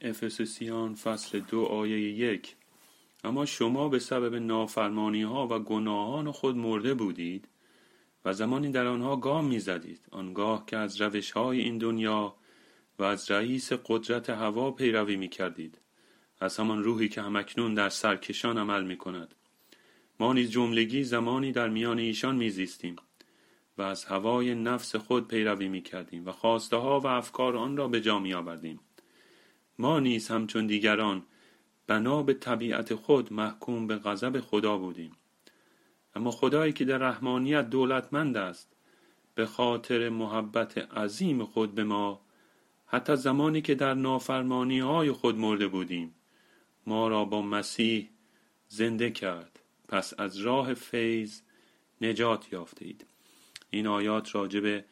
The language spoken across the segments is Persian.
افسوسیان فصل 2 آیه 1: اما شما به سبب نافرمانی ها و گناهان خود مرده بودید و زمانی در آنها گام می زدید، آنگاه که از روش های این دنیا و از رئیس قدرت هوا پیروی می کردید، از همان روحی که همکنون در سرکشان عمل می کند. ما نیز جملگی زمانی در میان ایشان می زیستیم و از هوای نفس خود پیروی می کردیم و خواسته ها و افکار آن را به جا می آوردیم. ما نیز همچون دیگران بنا به طبیعت خود محکوم به غضب خدا بودیم. اما خدایی که در رحمانیت دولتمند است، به خاطر محبت عظیم خود به ما، حتی زمانی که در نافرمانی های خود مرده بودیم، ما را با مسیح زنده کرد. پس از راه فیض نجات یافته اید. این آیات راجع به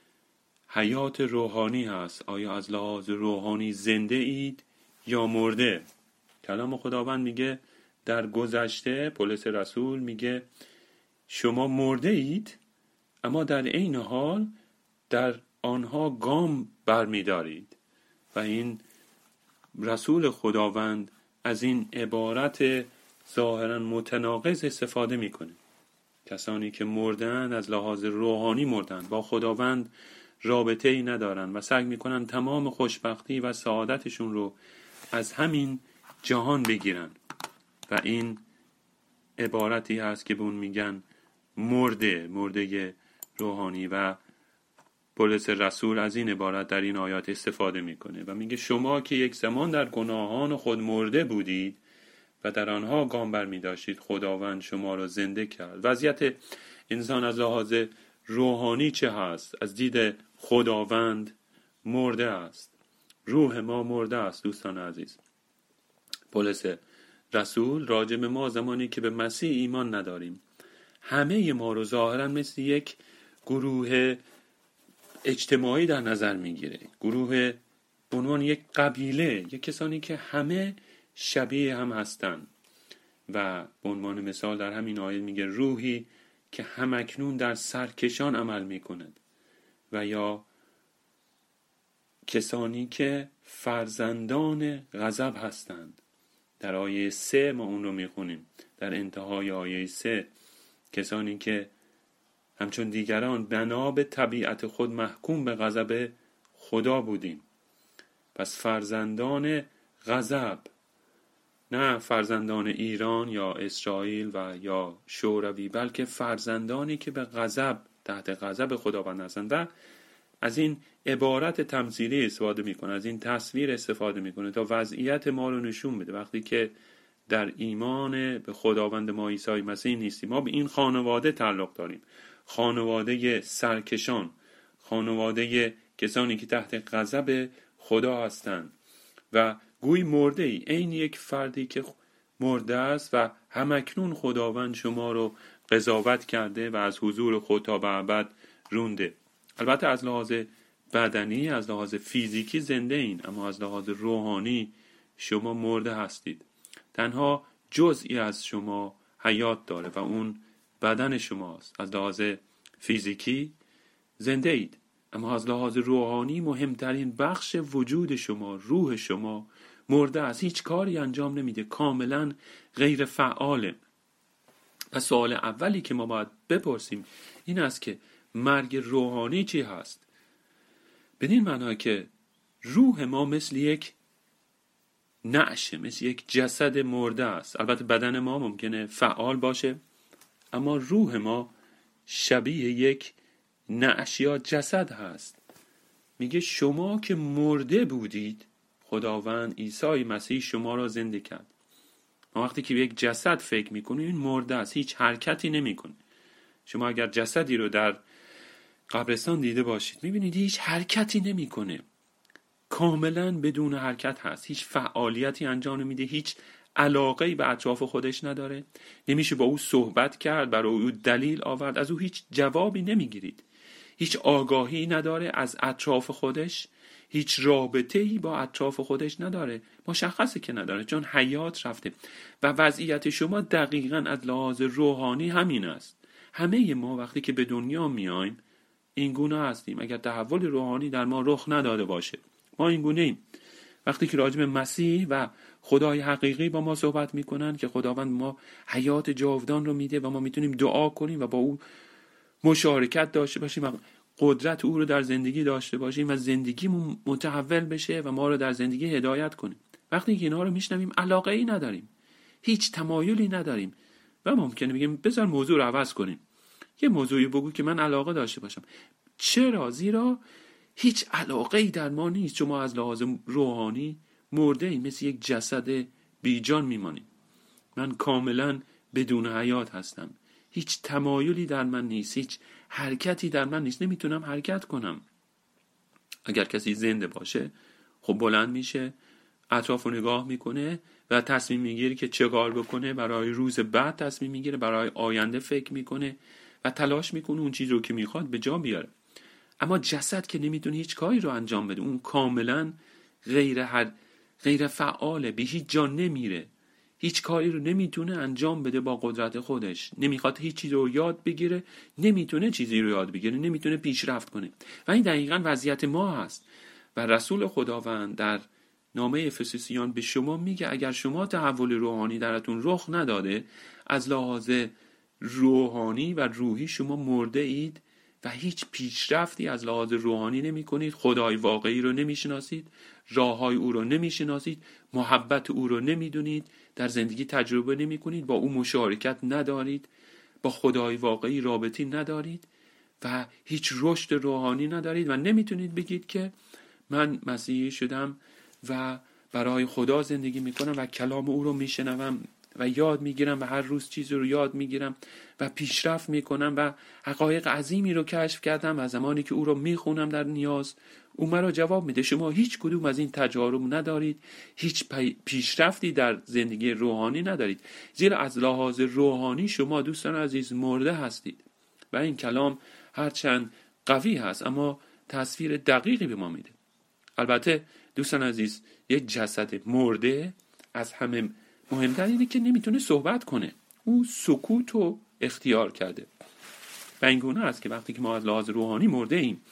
حیات روحانی هست. آیا از لحاظ روحانی زنده اید یا مرده؟ کلام خداوند میگه در گذشته، پولس رسول میگه شما مرده اید، اما در عین حال در آنها گام برمی‌دارید. و این رسول خداوند از این عبارت ظاهراً متناقض استفاده میکنه. کسانی که مردن از لحاظ روحانی مردن، با خداوند رابطه ای ندارن و سعی میکنن تمام خوشبختی و سعادتشون رو از همین جهان بگیرن و این عبارتی هست که به اون میگن مرده روحانی. و پولس رسول از این عبارت در این آیات استفاده میکنه و میگه شما که یک زمان در گناهان خود مرده بودید و در آنها گام برمی‌داشتید، خداوند شما را زنده کرد. وضعیت انسان از لحاظ روحانی چه هست؟ از دید خداوند مرده است. روح ما مرده است. دوستان عزیز، پولس رسول راجع به ما زمانی که به مسیح ایمان نداریم، همه ما رو ظاهرا مثل یک گروه اجتماعی در نظر میگیره. گروه به عنوان یک قبیله، یک کسانی که همه شبیه هم هستن. و به عنوان مثال در همین آیه میگه روحی که همکنون در سرکشان عمل میکند، و یا کسانی که فرزندان غضب هستند. در آیه 3 ما اون رو میخونیم، در انتهای آیه 3: کسانی که همچون دیگران بنا به طبیعت خود محکوم به غضب خدا بودیم. پس فرزندان غضب، نه فرزندان ایران یا اسرائیل و یا شوروی، بلکه فرزندانی که به غضب، تحت غضب خداوند هستند. و از این عبارت تمثیلی استفاده میکنه، از این تصویر استفاده میکنه تا وضعیت ما رو نشون بده. وقتی که در ایمان به خداوند ما عیسی مسیح نیستیم، ما به این خانواده تعلق داریم، خانواده سرکشان، خانواده کسانی که تحت غضب خدا هستند و گویی مرده ای، این یک فردی که مرده است و همکنون خداوند شما رو قضاوت کرده و از حضور خود تا به ابد رونده. البته از لحاظ بدنی، از لحاظ فیزیکی زنده این، اما از لحاظ روحانی شما مرده هستید. تنها جزئی از شما حیات داره و اون بدن شماست. از لحاظ فیزیکی زنده اید، اما از لحاظ روحانی مهمترین بخش وجود شما، روح شما، مرده است. هیچ کاری انجام نمیده، کاملا غیر فعاله. و سوال اولی که ما باید بپرسیم این است که مرگ روحانی چی هست؟ بدین معنی که روح ما مثل یک نعشه، مثل یک جسد مرده است. البته بدن ما ممکنه فعال باشه، اما روح ما شبیه یک نعش یا جسد هست. میگه شما که مرده بودید، خداوند عیسی مسیح شما را زنده کرد. ما وقتی که به یک جسد فکر میکنیم، این مرده است، هیچ حرکتی نمیکنه. شما اگر جسدی رو در قبرستان دیده باشید، میبینید هیچ حرکتی نمیکنه، کاملا بدون حرکت هست، هیچ فعالیتی انجام نمیده، هیچ علاقه‌ای به اطراف خودش نداره، نمیشه با او صحبت کرد، برای او دلیل آورد، از او هیچ جوابی نمیگیرید، هیچ آگاهی نداره از اطراف خودش، هیچ رابطه‌ای با اطراف خودش نداره، مشخصه که نداره، چون حیات رفته. و وضعیت شما دقیقاً از لحاظ روحانی همین است. همه ما وقتی که به دنیا میایم این گونه هستیم، اگر تحول روحانی در ما رخ نداده باشه ما این گونه ایم. وقتی که راجع به مسیح و خدای حقیقی با ما صحبت میکنن که خداوند ما حیات جاودان رو میده و ما میتونیم دعا کنیم و با او مشارکت داشته باشیم و قدرت او رو در زندگی داشته باشیم و زندگیمون متحول بشه و ما رو در زندگی هدایت کنه. وقتی که اینا رو میشنویم علاقه ای نداریم، هیچ تمایلی نداریم و ممکنه بگیم بذار موضوع رو عوض کنیم، یه موضوعی بگو که من علاقه داشته باشم. چرا؟ زیرا هیچ علاقه ای در ما نیست. چون ما از لحاظ روحانی مرده ایم، مثل یک جسد بیجان میمانیم. من کاملا بدون حیات هستم، هیچ تمایلی در من نیست، هیچ حرکتی در من نیست، نمیتونم حرکت کنم. اگر کسی زنده باشه خب بلند میشه، اطراف رو نگاه میکنه و تصمیم میگیره که چه کار بکنه، برای روز بعد تصمیم میگیره، برای آینده فکر میکنه و تلاش میکنه اون چیز رو که میخواد به جا بیاره. اما جسد که نمیتونه هیچ کاری رو انجام بده، اون کاملا غیر فعاله، به هیچ جا نمیره، هیچ کاری رو نمیتونه انجام بده با قدرت خودش، نمیخواد هیچ چیزی رو یاد بگیره، نمیتونه چیزی رو یاد بگیره، نمیتونه پیشرفت کنه. و این دقیقاً وضعیت ما هست. و رسول خداوند در نامه افسوسیان به شما میگه اگر شما تحول روحانی درتون رخ نداده، از لحاظ روحانی و روحی شما مرده اید و هیچ پیشرفتی از لحاظ روحانی نمی کنید، خدای واقعی رو نمی شناسید، راههای او رو نمی شناسید، محبت او رو نمی دونید، در زندگی تجربه نمی کنید، با او مشارکت ندارید، با خدای واقعی رابطی ندارید و هیچ رشد روحانی ندارید و نمیتونید بگید که من مسیحی شدم و برای خدا زندگی میکنم و کلام او رو میشنوم و یاد میگیرم و هر روز چیزی رو یاد میگیرم و پیشرفت میکنم و حقایق عظیمی رو کشف کردم و زمانی که او رو میخونم در نیاز او مرا جواب میده. شما هیچ کدوم از این تجارب ندارید، هیچ پیشرفتی در زندگی روحانی ندارید، زیرا از لحاظ روحانی شما دوستان عزیز مرده هستید. و این کلام هرچند قوی هست اما تصویر دقیقی به ما میده. البته دوستان عزیز یک جسد مرده از همه مهمتر اینه که نمیتونه صحبت کنه، او سکوت رو اختیار کرده. و این گونه است که وقتی که ما از لحاظ روحانی مرده ایم،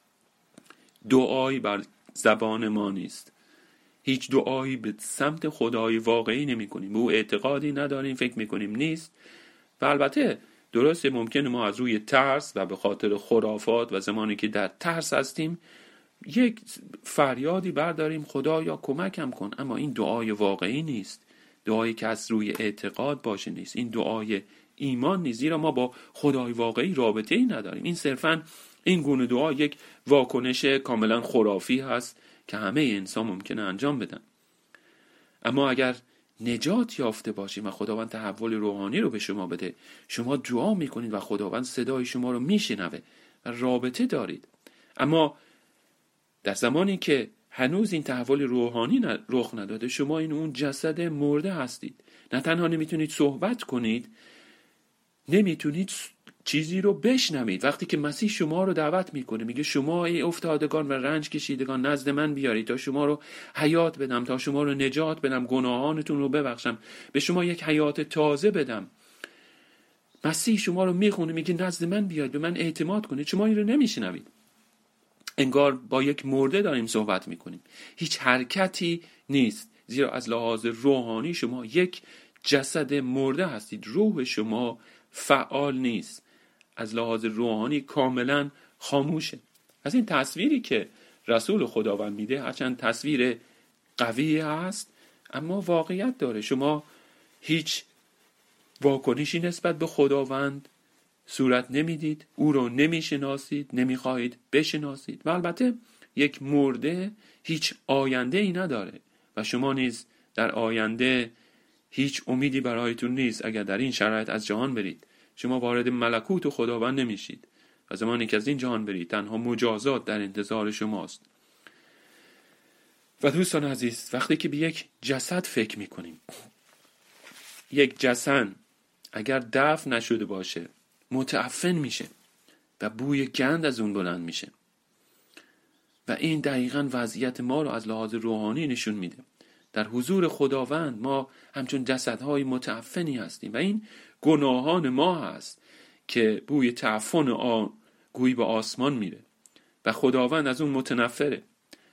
دعایی بر زبان ما نیست، هیچ دعایی به سمت خدای واقعی نمی کنیم، به او اعتقادی نداریم، فکر میکنیم نیست. و البته درسته ممکنه ما از روی ترس و به خاطر خرافات و زمانی که در ترس هستیم یک فریادی برداریم خدایا کمکم کن، اما این دعای واقعی نیست، دعایی که از روی اعتقاد باشه نیست، این دعای ایمان نیست، زیرا ما با خدای واقعی رابطه ای نداریم. این صرفاً این گونه دعا یک واکنش کاملا خرافی هست که همه انسان ممکنه انجام بدن. اما اگر نجات یافته باشیم و خداوند تحول روحانی رو به شما بده، شما دعا میکنید و خداوند صدای شما رو میشنوه و رابطه دارید. اما در زمانی که هنوز این تحول روحانی رخ نداده، شما اون جسد مرده هستید. نه تنها نمیتونید صحبت کنید، نمیتونید چیزی رو بشنوید. وقتی که مسیح شما رو دعوت میکنه، میگه شما ای افتادگان و رنج کشیدگان نزد من بیارید تا شما رو حیات بدم، تا شما رو نجات بدم، گناهانتون رو ببخشم، به شما یک حیات تازه بدم. مسیح شما رو میخونه، میگه نزد من بیاید، به من اعتماد کنید. شما این رو نمیشنوید. انگار با یک مرده داریم صحبت میکنیم، هیچ حرکتی نیست، زیرا از لحاظ روحانی شما یک جسد مرده هستید، روح شما فعال نیست، از لحاظ روحانی کاملا خاموشه. از این تصویری که رسول خداوند میده هرچند تصویر قوی هست اما واقعیت داره. شما هیچ واکنشی نسبت به خداوند صورت نمیدید، او رو نمیشناسید، نمیخواهید بشناسید. و البته یک مرده هیچ آینده ای نداره و شما نیز در آینده هیچ امیدی برایتون نیست. اگر در این شرایط از جهان برید، شما وارد ملکوت خداوند نمیشید و زمانی که از این جهان برید تنها مجازات در انتظار شماست. و دوستان عزیز، وقتی که به یک جسد فکر میکنیم، یک جسد اگر دفن نشده باشه متعفن میشه و بوی گند از اون بلند میشه و این دقیقاً وضعیت ما رو از لحاظ روحانی نشون میده. در حضور خداوند ما همچون جسدهای متعفنی هستیم و این گناهان ما هست که بوی تعفن گویی به آسمان میره و خداوند از اون متنفره.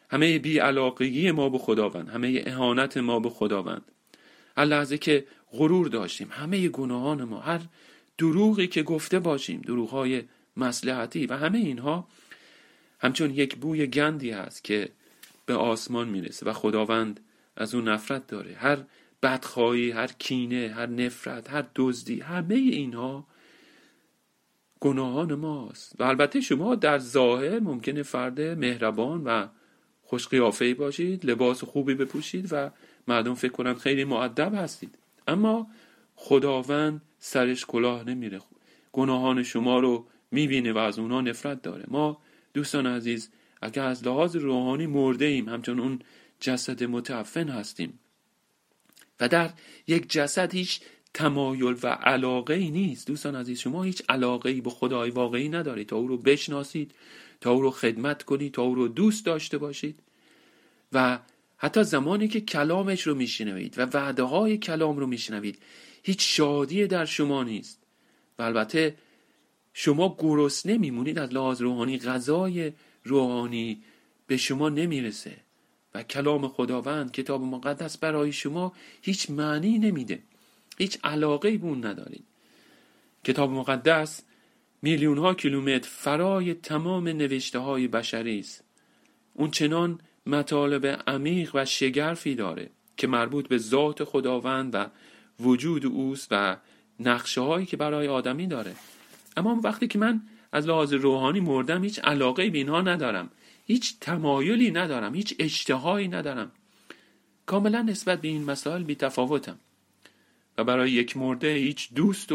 همه بی‌علاقگی ما به خداوند، همه اهانت ما به خداوند، هر لحظه که غرور داشتیم، همه گناهان ما، هر دروغی که گفته باشیم، دروغ‌های مصلحتی و همه اینها همچون یک بوی گندی هست که به آسمان میرسه و خداوند از اون نفرت داره. هر بدخواهی، هر کینه، هر نفرت، هر دزدی، همه اینها گناهان ماست. و البته شما در ظاهر ممکنه فرد مهربان و خوش قیافه‌ای باشید، لباس خوبی بپوشید و مردم فکر کنن خیلی مؤدب هستید، اما خداوند سرش کلاه نمیره، گناهان شما رو میبینه و از اونها نفرت داره. ما دوستان عزیز اگر از لحاظ روحانی مرده ایم، همچون اون جسد متعفن هستیم و در یک جسد هیچ تمایل و علاقه ای نیست. دوستان عزیز شما هیچ علاقه ای به خدای واقعی ندارید تا او رو بشناسید، تا او رو خدمت کنید، تا او رو دوست داشته باشید. و حتی زمانی که کلامش رو میشنوید و وعده های کلام رو میشنوید هیچ شادی در شما نیست و البته شما گرسنه میمونید از لحاظ روحانی، غذای روحانی به شما نمیرسه و کلام خداوند، کتاب مقدس برای شما هیچ معنی نمیده، هیچ علاقه‌ای به اون ندارید. کتاب مقدس میلیون ها کیلومتر فرای تمام نوشته های بشری است. اون چنان مطالب عمیق و شگرفی داره که مربوط به ذات خداوند و وجود اوست و نقشه هایی که برای آدمی داره. اما وقتی که من از لحاظ روحانی مردم هیچ علاقه‌ای به اینها ندارم، هیچ تمایلی ندارم، هیچ اشتهایی ندارم، کاملا نسبت به این مسائل بی تفاوتم و برای یک مرده هیچ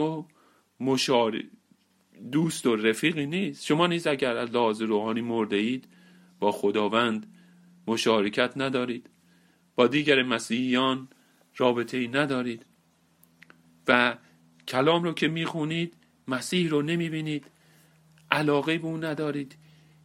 دوست و رفیقی نیست. شما نیز اگر از لحاظ روحانی مرده اید با خداوند مشارکت ندارید، با دیگر مسیحیان رابطه ای ندارید و کلام رو که میخونید مسیح رو نمیبینید، علاقه به اون ندارید،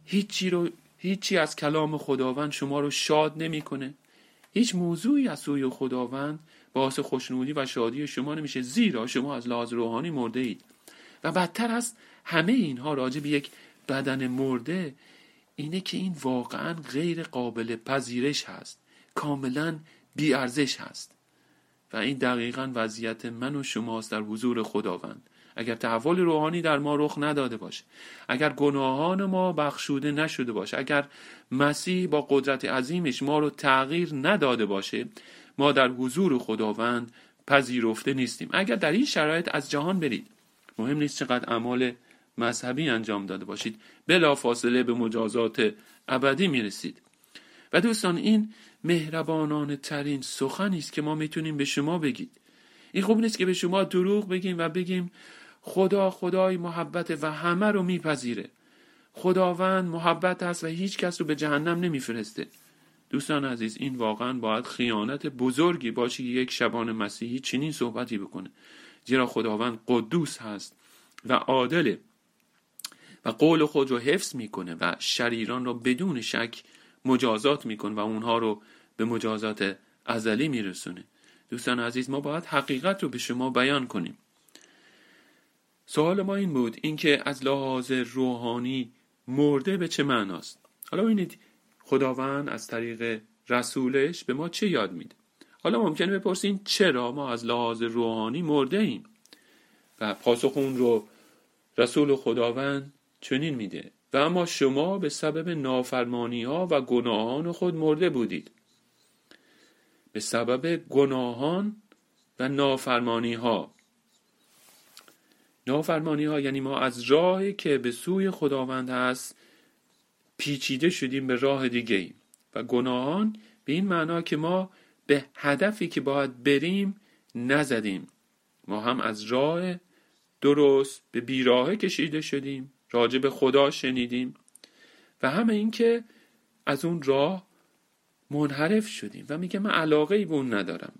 هیچی از کلام خداوند شما رو شاد نمیکنه، هیچ موضوعی از سوی خداوند باعث خوشنودی و شادی شما نمیشه، زیرا شما از لحاظ روحانی مرده اید. و بدتر از همه اینها راجع به یک بدن مرده اینه که این واقعا غیر قابل پذیرش هست، کاملا بی ارزش هست و این دقیقاً وضعیت من و شماست در حضور خداوند. اگر تحول روحانی در ما رخ نداده باشه، اگر گناهان ما بخشوده نشده باشه، اگر مسیح با قدرت عظیمش ما رو تغییر نداده باشه، ما در حضور خداوند پذیرفته نیستیم. اگر در این شرایط از جهان برید، مهم نیست چقدر اعمال مذهبی انجام داده باشید، بلافاصله به مجازات ابدی میرسید. و دوستان این مهربانانه ترین سخنی است که ما میتونیم به شما بگید. این خوب نیست که به شما دروغ بگیم و بگیم خدا خدای محبت و همه رو میپذیره، خداوند محبت است و هیچ کس رو به جهنم نمیفرسته. دوستان عزیز این واقعا باید خیانت بزرگی باشه که یک شبان مسیحی چنین صحبتی بکنه، زیرا خداوند قدوس هست و عادله و قول خود رو حفظ میکنه و شریران رو بدون شک مجازات میکنه و اونها رو به مجازات ازلی میرسونه. دوستان عزیز ما باید حقیقت رو به شما بیان کنیم. سوال ما این بود، اینکه از لحاظ روحانی مرده به چه معناست؟ حالا ببینید خداوند از طریق رسولش به ما چه یاد میده. حالا ممکنه بپرسین چرا ما از لحاظ روحانی مرده ایم؟ و پاسخ اون رو رسول خداوند چنین میده: و اما شما به سبب نافرمانی ها و گناهان خود مرده بودید. به سبب گناهان و نافرمانی ها یعنی ما از راهی که به سوی خداوند هست پیچیده شدیم به راه دیگه ایم. و گناهان به این معنا که ما به هدفی که باید بریم نزدیم، ما هم از راه درست به بیراهه کشیده شدیم، راجع به خدا شنیدیم و همه این که از اون راه منحرف شدیم و میگه من علاقه ای به اون ندارم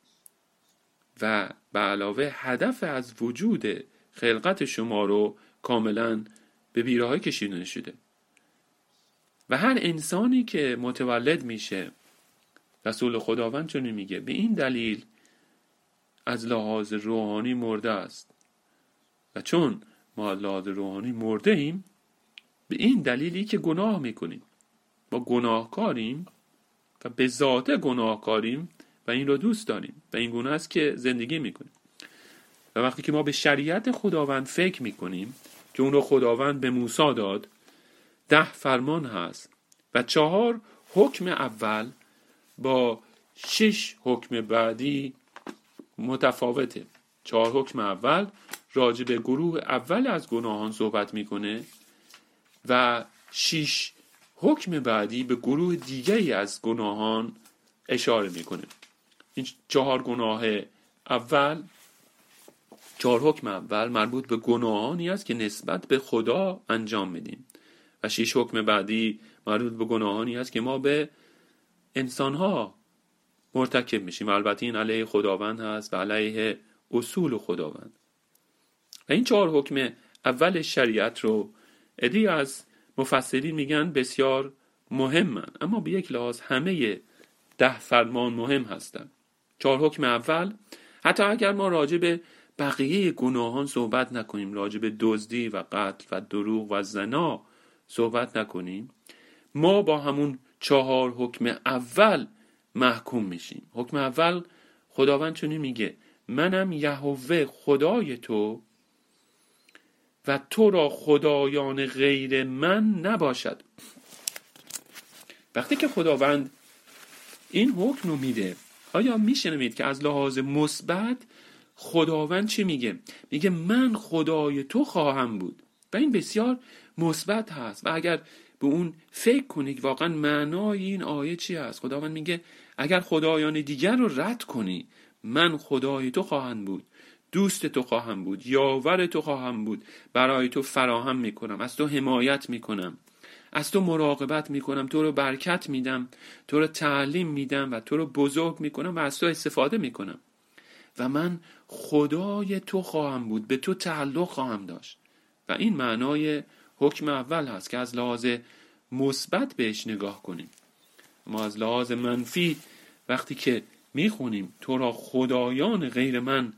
و به علاوه هدف از وجود خلقت شما رو کاملا به بیراهه کشیده شده. و هر انسانی که متولد میشه، رسول خداوند چون میگه، به این دلیل از لحاظ روحانی مرده است. و چون ما از لحاظ روحانی مرده ایم، به این دلیلی که گناه میکنیم ما گناهکاریم و به ذات گناهکاریم و این رو دوست داریم و این گونه است که زندگی میکنیم. و وقتی که ما به شریعت خداوند فکر میکنیم که اون رو خداوند به موسی داد، 10 فرمان هست و 4 حکم اول با 6 حکم بعدی متفاوته. 4 حکم اول راجع به گروه اول از گناهان صحبت میکنه و 6 حکم بعدی به گروه دیگری از گناهان اشاره میکنه. این 4 گناه اول، 4 حکم اول مربوط به گناهانی است که نسبت به خدا انجام میدیم و 6 حکم بعدی مربوط به گناهانی است که ما به انسانها مرتکب میشیم. البته این علیه خداوند هست و علیه اصول خداوند. و این 4 حکم اول شریعت رو عده‌ای از مفسرین میگن بسیار مهمن، اما به یک لحاظ همه 10 فرمان مهم هستند. 4 حکم اول، حتی اگر ما راجع به بقیه گناهان صحبت نکنیم، راجع به دزدی و قتل و دروغ و زنا صحبت نکنیم، ما با همون 4 حکم اول محکوم میشیم. حکم اول خداوند چنین میگه: منم یهوه خدای تو و تو را خدایان غیر من نباشد. وقتی که خداوند این حکم رو میده، آیا میشنوید که از لحاظ مثبت خداوند چی میگه؟ میگه من خدای تو خواهم بود و این بسیار مثبت هست. و اگر به اون فکر کنید واقعا معنای این آیه چی هست؟ خداوند میگه اگر خدایان دیگر رو رد کنی، من خدای تو خواهم بود، دوست تو خواهم بود، یاور تو خواهم بود، برای تو فراهم میکنم، از تو حمایت میکنم، از تو مراقبت میکنم، تو رو برکت میدم، تو رو تعلیم میدم و تو رو بزرگ میکنم و از تو استفاده میکنم و من خدای تو خواهم بود، به تو تعلق خواهم داشت. و این معنای حکم اول هست که از لحاظ مثبت بهش نگاه کنیم. ما از لحاظ منفی وقتی که میخونیم تو را خدایان غیر من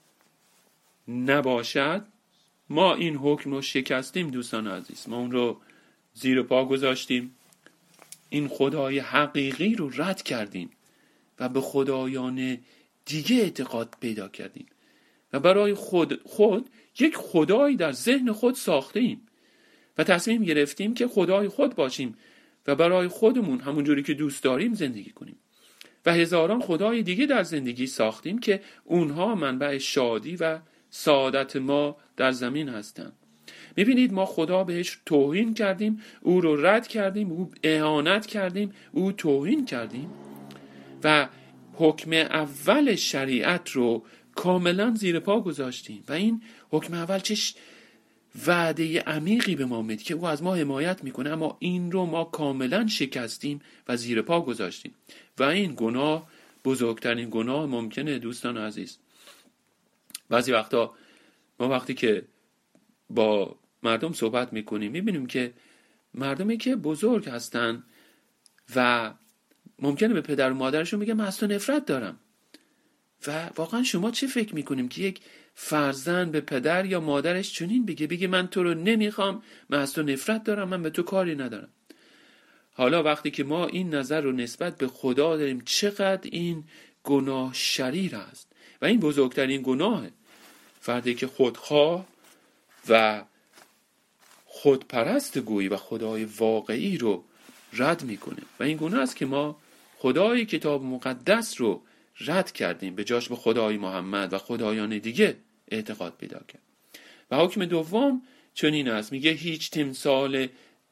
نباشد، ما این حکم رو شکستیم دوستان عزیز. ما اون رو زیر پا گذاشتیم، این خدای حقیقی رو رد کردیم و به خدایان دیگه اعتقاد پیدا کردیم و برای خود یک خدایی در ذهن خود ساختیم و تصمیم گرفتیم که خدای خود باشیم و برای خودمون همونجوری که دوست داریم زندگی کنیم و هزاران خدای دیگه در زندگی ساختیم که اونها منبع شادی و سعادت ما در زمین هستند. میبینید ما خدا بهش توهین کردیم، او رو رد کردیم، او اهانت کردیم، او توهین کردیم و حکم اول شریعت رو کاملا زیر پا گذاشتیم و این حکم اول چه وعده عمیقی به ما میده که او از ما حمایت میکنه، اما این رو ما کاملا شکستیم و زیر پا گذاشتیم و این گناه بزرگترین گناه ممکنه دوستان عزیز. بعضی وقتا ما وقتی که با مردم صحبت میکنیم میبینیم که مردمی که بزرگ هستن و ممکنه به پدر و مادرشون میگه من از تو نفرت دارم و واقعا شما چه فکر میکنیم که یک فرزند به پدر یا مادرش چنین بگه من تو رو نمیخوام، من از تو نفرت دارم، من به تو کاری ندارم؟ حالا وقتی که ما این نظر رو نسبت به خدا داریم چقدر این گناه شریر است و این بزرگترین گناهه. فردی که خودخواه و خودپرست گویی و خدای واقعی رو رد میکنه و این گناه است که ما خدای کتاب مقدس رو رد کردیم، به جاش به خدای محمد و خدایان دیگه اعتقاد پیدا کرد. و حکم دوم چنین است، میگه هیچ تمثال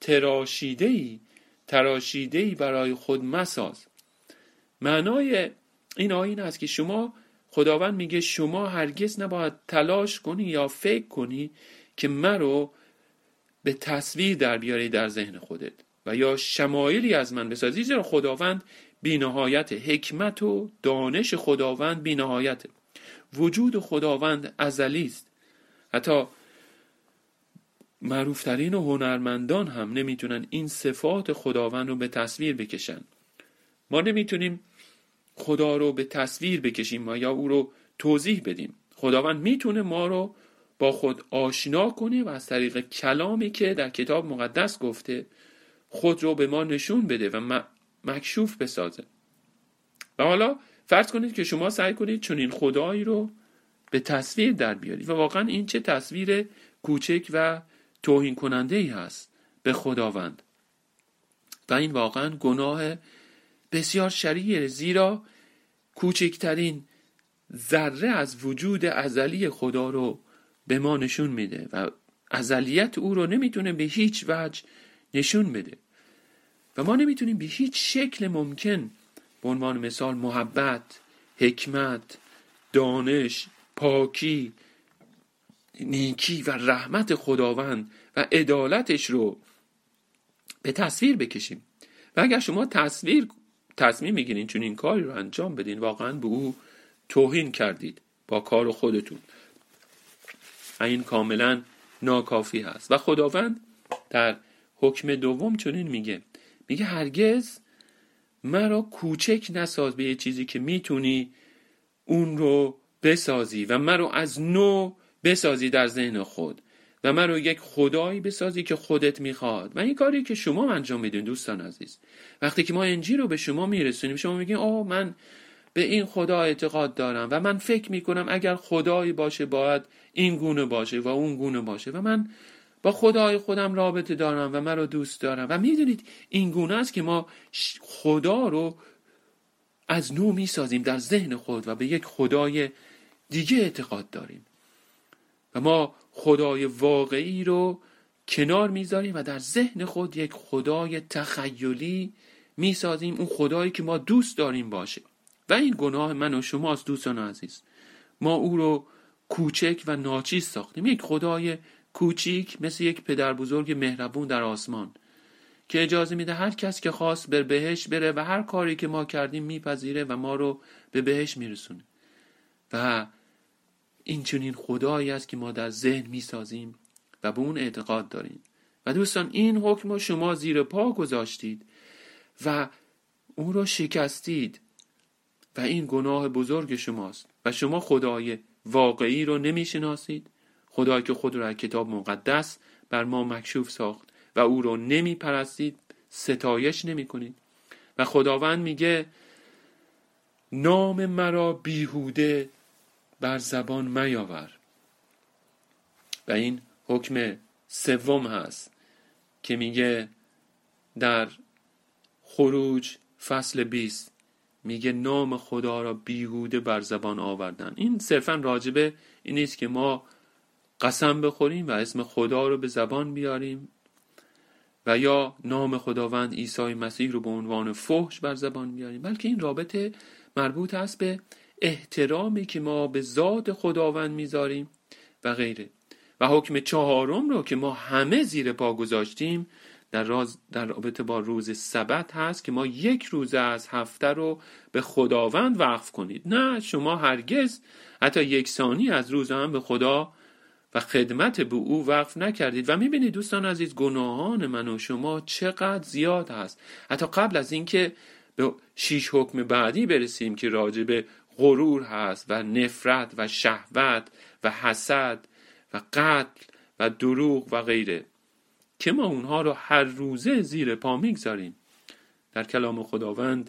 تراشیده‌ای برای خود مساز. معنای این آیه است که خداوند میگه شما هرگز نباید تلاش کنی یا فکر کنی که من رو به تصویر در بیاری در ذهن خودت و یا شمایلی از من بسازی، زیرا خداوند بی‌نهایت، حکمت و دانش خداوند بی‌نهایت، وجود خداوند ازلی است. حتی معروفترین و هنرمندان هم نمیتونن این صفات خداوند رو به تصویر بکشن. ما نمیتونیم خدا رو به تصویر بکشیم یا او رو توضیح بدیم. خداوند میتونه ما رو با خود آشنا کنه و از طریق کلامی که در کتاب مقدس گفته خود رو به ما نشون بده و مکشوف بسازه. و حالا فرض کنید که شما سعی کنید چنین خدایی رو به تصویر در بیارید و واقعا این چه تصویر کوچک و توهین کننده ای هست به خداوند. و این واقعا گناه بسیار شریعه، زیرا کوچکترین ذره از وجود ازلی خدا رو به ما نشون میده و ازلیت او رو نمیتونه به هیچ وجه نشون بده و ما نمیتونیم به هیچ شکل ممکن به عنوان مثال محبت، حکمت، دانش، پاکی، نیکی و رحمت خداوند و عدالتش رو به تصویر بکشیم. و اگر شما تصمیم میگیرین چون این کاری رو انجام بدین، واقعا به او توهین کردید با کار خودتون. این کاملا ناکافی هست. و خداوند در حکم دوم چنین میگه هرگز مرا کوچک نساز به یه چیزی که میتونی اون رو بسازی و مرا از نو بسازی در ذهن خود و مرا یک خدایی بسازی که خودت میخواد. و این کاری که شما انجام میدین دوستان عزیز، وقتی که ما انجیل رو به شما میرسونیم، شما میگین من به این خدا اعتقاد دارم و من فکر میکنم اگر خدایی باشه باید این گونه باشه و اون گونه باشه و من با خدای خودم رابطه دارم و من رو دوست دارم. و میدونید این گونه است که ما خدا رو از نو میسازیم در ذهن خود و به یک خدای دیگه اعتقاد داریم و ما خدای واقعی رو کنار میذاریم و در ذهن خود یک خدای تخیلی میسازیم، اون خدایی که ما دوست داریم باشه. و این گناه من و شماست دوستان عزیز. ما او رو کوچک و ناچیز ساختیم، یک خدای کوچیک مثل یک پدر بزرگ مهربون در آسمان که اجازه میده هر کس که خواست بر بهشت بره و هر کاری که ما کردیم میپذیره و ما رو به بهشت میرسونه. و این چنین خدایی است که ما در ذهن میسازیم و به اون اعتقاد داریم. و دوستان این حکم رو شما زیر پا گذاشتید و اون رو شکستید و این گناه بزرگ شماست و شما خدای واقعی رو نمیشناسید، خدایی که خود را کتاب مقدس بر ما مکشوف ساخت و او رو نمیپرستید، ستایش نمی کنید. و خداوند میگه نام مرا بیهوده بر زبان میاور. و این حکم سوم هست که میگه در خروج فصل 20 میگه نام خدا را بیهوده بر زبان آوردن. این صرفا راجبه این نیست که ما قسم بخوریم و اسم خدا رو به زبان بیاریم و یا نام خداوند عیسی مسیح رو به عنوان فحش بر زبان بیاریم، بلکه این رابطه مربوط است به احترامی که ما به ذات خداوند میذاریم و غیره. و حکم چهارم رو که ما همه زیر پا گذاشتیم در رابطه با روز سبت هست که ما یک روز از هفته رو به خداوند وقف کنید. نه، شما هرگز حتی یک ثانیه از روز هم به خدا و خدمت به او وقف نکردید. و میبینید دوستان عزیز گناهان من و شما چقدر زیاد هست. حتی قبل از اینکه به 6 حکم بعدی برسیم که راجع به غرور هست و نفرت و شهوت و حسد و قتل و دروغ و غیره که ما اونها رو هر روزه زیر پا میگذاریم. در کلام خداوند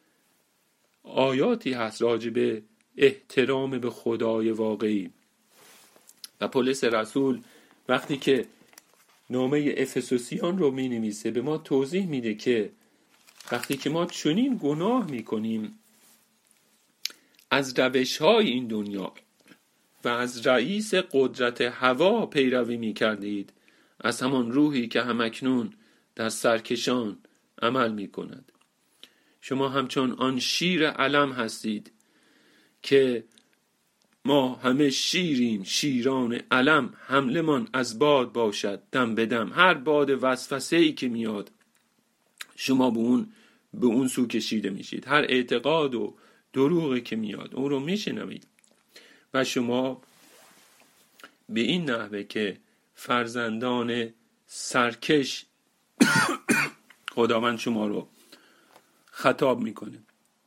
آیاتی هست راجع به احترام به خدای واقعی. و پولس رسول وقتی که نامه افسوسیان رو می نویسه به ما توضیح میده که وقتی که ما چنین گناه میکنیم از روش‌های این دنیا و از رئیس قدرت هوا پیروی میکردید، از همان روحی که همکنون در سرکشان عمل میکند. شما همچون آن شیر علم هستید که ما همه شیریم، شیران علم، حملمان از باد باشد دم به دم. هر باد وسوسه‌ای که میاد شما به اون سو کشیده میشید. هر اعتقاد و دروغی که میاد اون رو میشنوید و شما به این نحوه که فرزندان سرکش خداوند شما رو خطاب میکنه.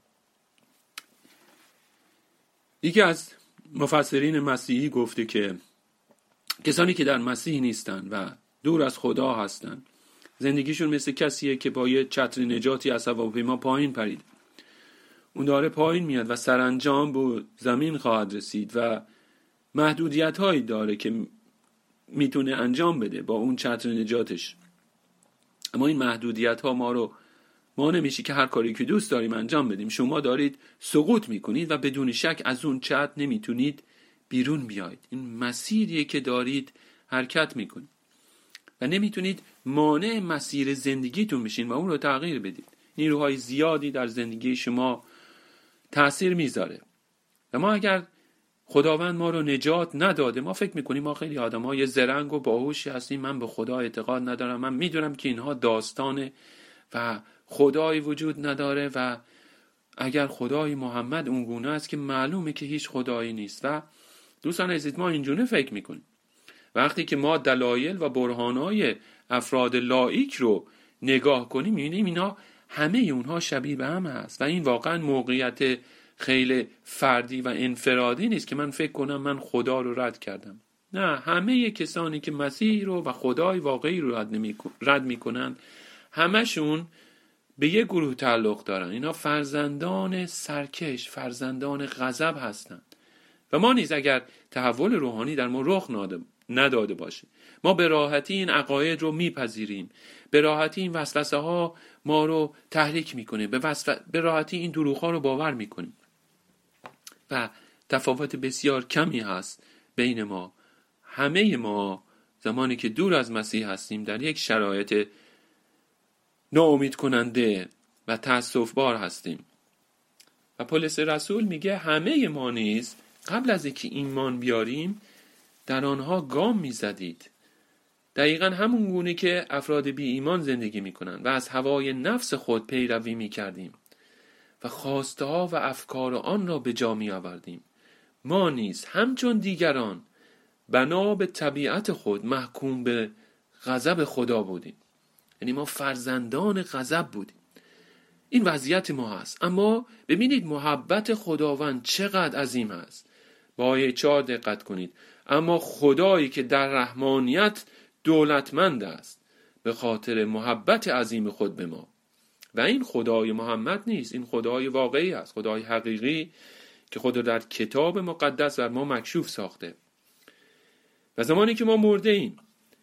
یکی از مفسرین مسیحی گفته که کسانی که در مسیح نیستند و دور از خدا هستند زندگیشون مثل کسیه که با یه چتر نجاتی از هواپیما پایین پرید. اون داره پایین میاد و سرانجام به زمین خواهد رسید و محدودیت هایی داره که میتونه انجام بده با اون چتر نجاتش. اما این محدودیت ها ما رو نمیشه که هر کاری که دوست داریم انجام بدیم. شما دارید سقوط میکنید و بدون شک از اون چتر نمیتونید بیرون بیایید. این مسیریه که دارید حرکت میکنید و نمیتونید مانع مسیر زندگیتون بشین و اون رو تغییر بدید. نیروهای زیادی در زندگی شما تأثیر میذاره و ما اگر خداوند ما رو نجات نداده، ما فکر میکنیم ما خیلی آدمای زرنگ و باهوشی هستیم، من به خدا اعتقاد ندارم، من میدونم که اینها داستانه و خدایی وجود نداره و اگر خدای محمد اونگونه است که معلومه که هیچ خدایی نیست. و دوستان عزیز، ما اینجوری فکر میکنیم. وقتی که ما دلایل و برهانهای افراد لایک رو نگاه کنیم میبینیم اینا همه اونها شبیه به هم هست و این واقعا موقعیت خیلی فردی و انفرادی نیست که من فکر کنم من خدا رو رد کردم. نه، همه کسانی که مسیح رو و خدای واقعی رو رد میکنن همشون به یک گروه تعلق دارن. اینا فرزندان سرکش، فرزندان غضب هستند و ما نیز اگر تحول روحانی در ما رخ نداده باشه، ما به راحتی این عقاید رو میپذیریم، به راحتی این وسوسه ها ما رو تحریک میکنه، به راحتی این دروغ ها رو باور میکنیم و تفاوت بسیار کمی هست بین ما. همه ما زمانی که دور از مسیح هستیم در یک شرایط ناامید کننده و تأسف بار هستیم و پولس رسول میگه همه ما نیز قبل از اینکه ایمان بیاریم در آنها گام میزدید. دقیقا همون گونه که افراد بی ایمان زندگی میکنن و از هوای نفس خود پیروی میکردیم و خواسته ها و افکار آن را به جا می آوردیم. ما نیز همچون دیگران بنا به طبیعت خود محکوم به غضب خدا بودیم. یعنی ما فرزندان غضب بودیم. این وضعیت ما هست. اما ببینید محبت خداوند چقدر عظیم است. با آیه 4 دقت کنید. اما خدایی که در رحمانیت دولتمند است به خاطر محبت عظیم خود به ما. و این خدای محمد نیست، این خدای واقعی است، خدای حقیقی که خود در کتاب مقدس بر ما مکشوف ساخته. و زمانی که ما مرده ایم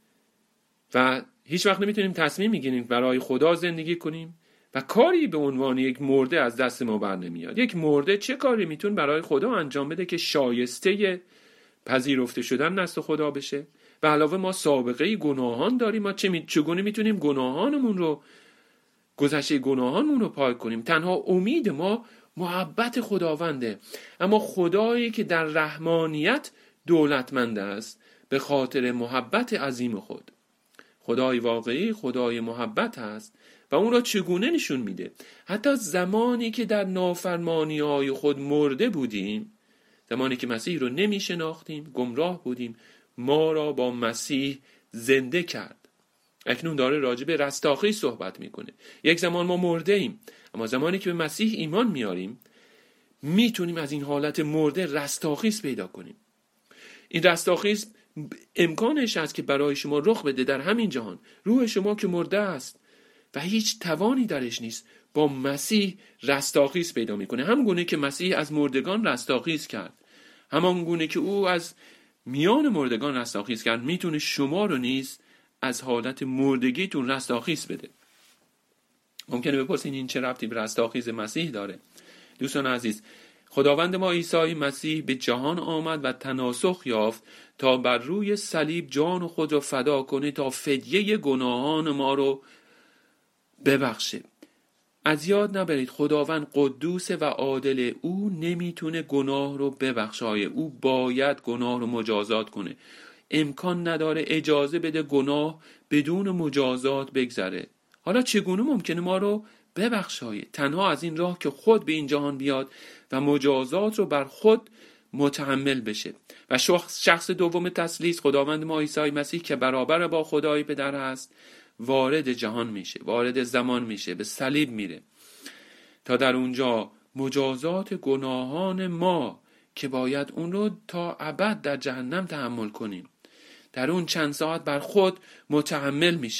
و هیچ وقت نمیتونیم تصمیم بگیریم برای خدا زندگی کنیم و کاری به عنوان یک مرده از دست ما بر نمیاد. یک مرده چه کاری میتونه برای خدا انجام بده که شایسته پذیرفته شدن نزد خدا بشه؟ و علاوه ما سابقه گناهان داریم. ما چگونه میتونیم گناهانمون رو، گذشته گناهانمون رو پاک کنیم؟ تنها امید ما محبت خداونده. اما خدایی که در رحمانیت دولتمند است به خاطر محبت عظیم خود. خدای واقعی خدای محبت است و اون را چگونه نشون میده؟ حتی زمانی که در نافرمانی‌های خود مرده بودیم، زمانی که مسیح رو نمیشناختیم، گمراه بودیم، ما را با مسیح زنده کرد. اکنون داره راجع به رستاخیز صحبت میکنه. یک زمان ما مرده ایم، اما زمانی که به مسیح ایمان میاریم میتونیم از این حالت مرده رستاخیز پیدا کنیم. این رستاخیز امکانش هست که برای شما رخ بده در همین جهان. روح شما که مرده است و هیچ توانی درش نیست، با مسیح رستاخیز پیدا میکنه. همون گونه که مسیح از مردگان رستاخیز کرد، همان گونه که او از میان مردگان رستاخیز کرد، میتونه شما رو نیز از حالت مردگیتون رستاخیز بده. ممکنه بپرسین این چه ربطی به رستاخیز مسیح داره؟ دوستان عزیز، خداوند ما عیسی مسیح به جهان آمد و تناسخ یافت تا بر روی صلیب جان خود را فدا کنه تا فدیه گناهان ما رو ببخشه. از یاد نبرید خداوند قدوس و عادل، او نمیتونه گناه رو ببخشه. او باید گناه رو مجازات کنه. امکان نداره اجازه بده گناه بدون مجازات بگذره. حالا چگونه ممکنه ما رو ببخشه؟ تنها از این راه که خود به این جهان بیاد و مجازات رو بر خود متحمل بشه. و شخص دوم تثلیث، خداوند ما عیسی مسیح که برابر با خدای پدر هست، وارد جهان میشه، وارد زمان میشه، به صلیب میره تا در اونجا مجازات گناهان ما که باید اون رو تا ابد در جهنم تحمل کنیم، در اون چند ساعت بر خود متحمل میشه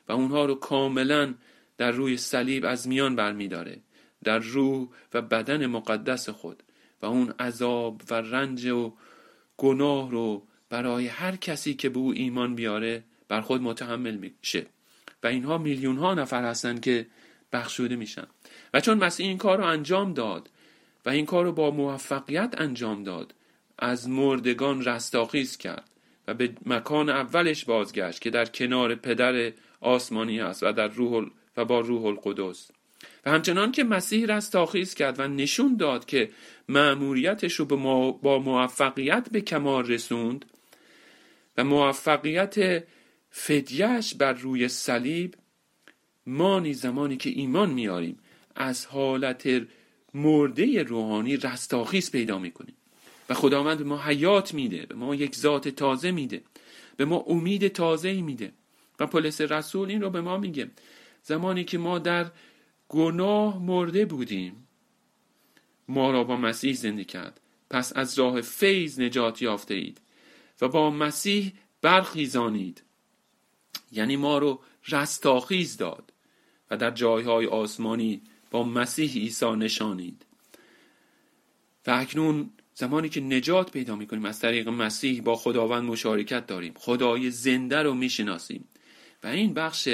و اونها رو کاملا در روی صلیب از میان برمیداره، در روح و بدن مقدس خود، و اون عذاب و رنج و گناه رو برای هر کسی که به او ایمان بیاره بر خود متحمل میشه. و اینها میلیون ها نفر هستن که بخشوده میشن. و چون مسیح این کار رو انجام داد و این کار رو با موفقیت انجام داد، از مردگان رستاخیز کرد و به مکان اولش بازگشت که در کنار پدر آسمانی است و با روح القدس. و همچنان که مسیح رستاخیز کرد و نشون داد که مأموریتش رو با موفقیت به کمال رسوند و موفقیت فدیهش بر روی صلیب، ما نیز زمانی که ایمان میاریم از حالت مرده روحانی رستاخیز پیدا میکنیم و خداوند به ما حیات میده، به ما یک ذات تازه میده، به ما امید تازه میده. و پولس رسول این رو به ما میگه زمانی که ما در گناه مرده بودیم ما را با مسیح زنده کرد، پس از راه فیض نجات یافته اید و با مسیح برخیزانید. یعنی ما رو رستاخیز داد و در جایهای آسمانی با مسیح عیسی نشانید. و اکنون زمانی که نجات پیدا میکنیم از طریق مسیح با خداوند مشارکت داریم، خدای زنده رو میشناسیم. و این بخش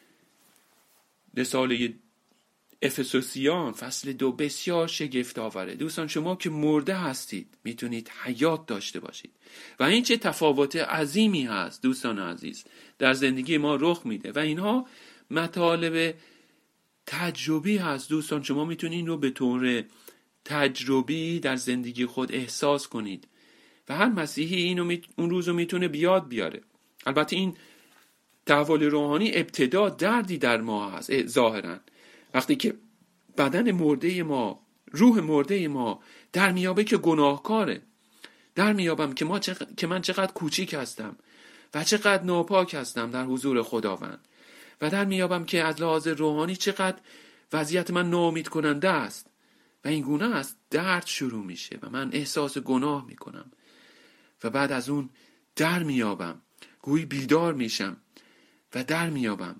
رساله افسوسیان فصل 2 بسیار شگفت آوره. دوستان، شما که مرده هستید میتونید حیات داشته باشید و این چه تفاوت عظیمی هست دوستان عزیز در زندگی ما رخ میده. و اینها مطالب تجربی هست دوستان، شما میتونید این رو به طور تجربی در زندگی خود احساس کنید و هر مسیحی اون روز رو میتونه بیاره. البته این تحول روحانی ابتدا دردی در ما هست ظاهرا، وقتی که بدن مرده ما، روح مرده ما در میابه که گناهکاره، در میابم که من چقدر کوچیک هستم و چقدر ناپاک هستم در حضور خداوند، و در میابم که از لحاظ روحانی چقدر وضعیت من ناامید کننده است و این گونه است. درد شروع میشه و من احساس گناه میکنم و بعد از اون در میابم، گویی بیدار میشم و در میابم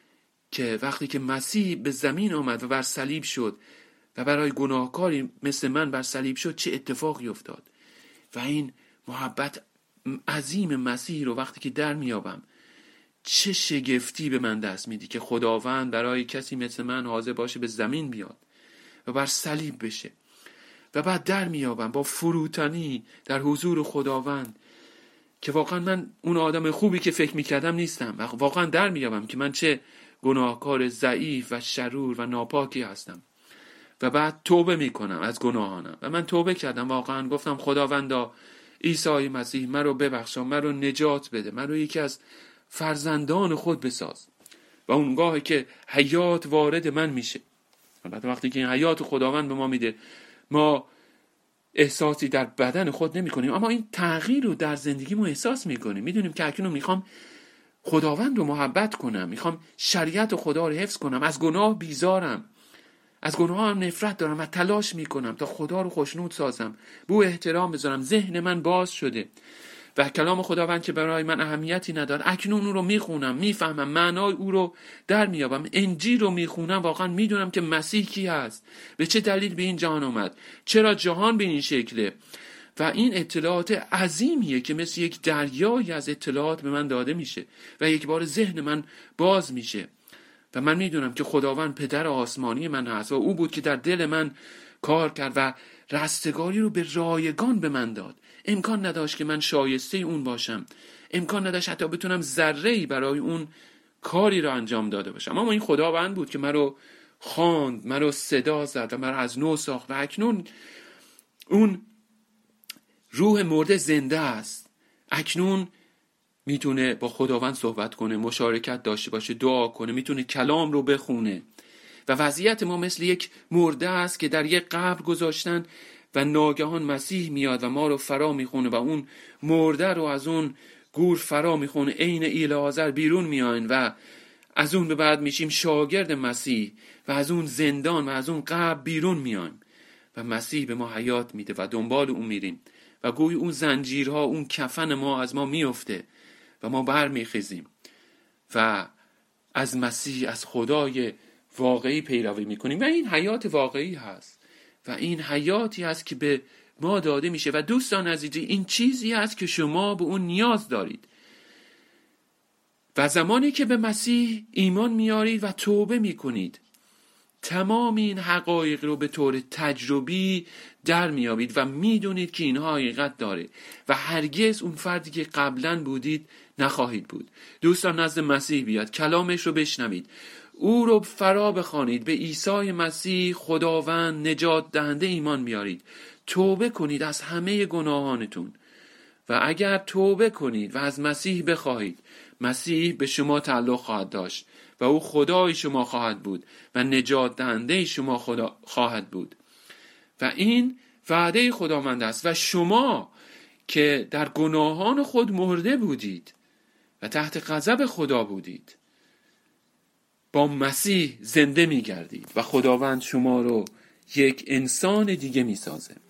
که وقتی که مسیح به زمین آمد و بر صلیب شد و برای گناهکاری مثل من بر صلیب شد، چه اتفاقی افتاد. و این محبت عظیم مسیح رو وقتی که در میابم، چه شگفتی به من دست میدی که خداوند برای کسی مثل من حاضر باشه به زمین بیاد و بر صلیب بشه. و بعد در میابم با فروتنی در حضور خداوند که واقعا من اون آدم خوبی که فکر میکردم نیستم و واقعا در میابم که من چه گناهکار ضعیف و شرور و ناپاکی هستم. و بعد توبه میکنم از گناهانم و من توبه کردم، واقعا گفتم خداوندا عیسی مسیح من رو ببخشا، من رو نجات بده، من رو یکی از فرزندان خود بساز. و اونگاهی که حیات وارد من میشه، البته وقتی که این حیات خداوند به ما میده ما احساسی در بدن خود نمی کنیم، اما این تغییر رو در زندگیمون احساس میکنیم. میدونیم که اکنون میخوام خداوند رو محبت کنم، میخوام شریعت خدا رو حفظ کنم، از گناه بیزارم، از گناه هم نفرت دارم و تلاش میکنم تا خدا رو خوشنود سازم، به او احترام بذارم. ذهن من باز شده و کلام خداوند که برای من اهمیتی نداره اکنون اون رو میخونم، میفهمم، معنای او رو در میابم. انجیل رو میخونم، واقعا میدونم که مسیح کی هست، به چه دلیل به این جهان آمد، چرا جهان به این شکله. و این اطلاعات عظیمیه که مثل یک دریایی از اطلاعات به من داده میشه و یک بار ذهن من باز میشه و من میدونم که خداوند پدر آسمانی من هست و او بود که در دل من کار کرد و رستگاری رو به رایگان به من داد. امکان نداشت که من شایسته اون باشم، امکان نداشت حتی بتونم ذره‌ای برای اون کاری رو انجام داده باشم، اما این خداوند بود که من رو خواند، من رو صدا زد و من رو از نو ساخت. و اکنون اون روح مرده زنده است، اکنون میتونه با خداوند صحبت کنه، مشارکت داشته باشه، دعا کنه، میتونه کلام رو بخونه. و وضعیت ما مثل یک مرده است که در یک قبر گذاشتن و ناگهان مسیح میاد و ما رو فرا میخونه و اون مرده رو از اون گور فرا میخونه، عین ایلعازر بیرون میاین و از اون به بعد میشیم شاگرد مسیح و از اون زندان و از اون قبر بیرون میایم و مسیح به ما حیات میده و دنبال اون میریم و گوی اون زنجیرها، اون کفن ما از ما میفته و ما برمیخیزیم و از مسیح، از خدای واقعی پیروی میکنیم و این حیات واقعی هست و این حیاتی هست که به ما داده میشه. و دوستان عزیزی، این چیزی هست که شما به اون نیاز دارید و زمانی که به مسیح ایمان میارید و توبه میکنید، تمام این حقایق رو به طور تجربی در میابید و میدونید که اینها حقیقت داره و هرگز اون فردی که قبلا بودید نخواهید بود. دوستان نزد مسیح بیاد، کلامش رو بشنوید، او رو فرا بخوانید، به عیسی مسیح خداوند نجات دهنده ایمان بیارید، توبه کنید از همه گناهانتون و اگر توبه کنید و از مسیح بخواهید، مسیح به شما تعلق خواهد داشت و او خدای شما خواهد بود و نجات دهنده شما خواهد بود و این وعده خداوند است. و شما که در گناهان خود مرده بودید و تحت غضب خدا بودید، با مسیح زنده می گردید و خداوند شما رو یک انسان دیگه می سازه.